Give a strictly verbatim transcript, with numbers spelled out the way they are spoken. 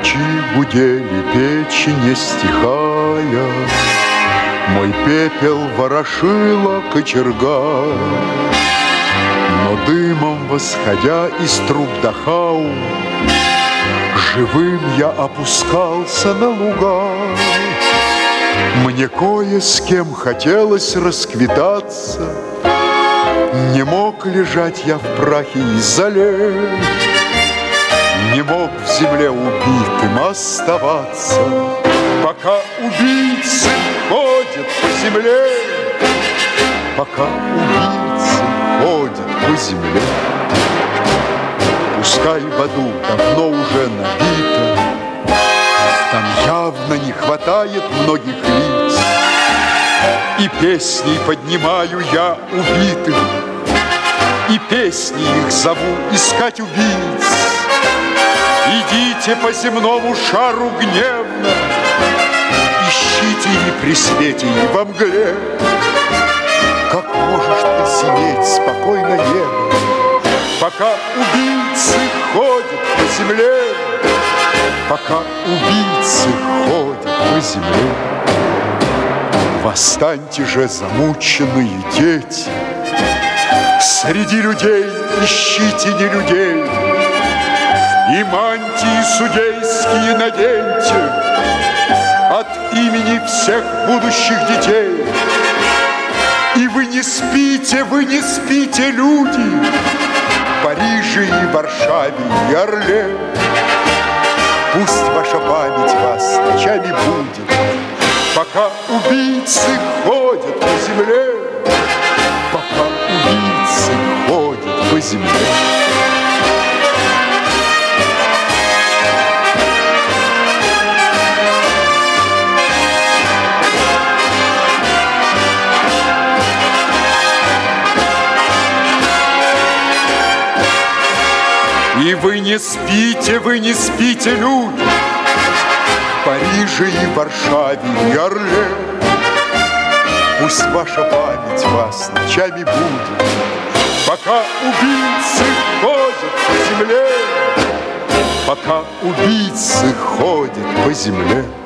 Ночи гудели печи, не стихая, мой пепел ворошила кочерга. Но дымом восходя из труб Дахау, живым я опускался на луга. Мне кое с кем хотелось расквитаться, не мог лежать я в прахе и зале, не мог в земле убитым оставаться, пока убийцы ходят по земле, пока убийцы ходят по земле. Пускай в аду давно уже набито, там явно не хватает многих лиц, и песней поднимаю я убитых, и песни их зову искать убийц. Идите по земному шару гневно, ищите и при свете, и во мгле. Как можешь ты сидеть спокойно небо, пока убийцы ходят по земле, пока убийцы ходят по земле. Восстаньте же, замученные дети, среди людей ищите не людей, и мантии судейские наденьте от имени всех будущих детей. И вы не спите, вы не спите, люди, в Париже и Варшаве и Орле. Пусть ваша память вас ночами будет, пока убийцы ходят по земле, пока убийцы ходят по земле. И вы не спите, вы не спите, люди, в Париже и Варшаве и Орле. Пусть ваша память вас ночами будет, пока убийцы ходят по земле, пока убийцы ходят по земле.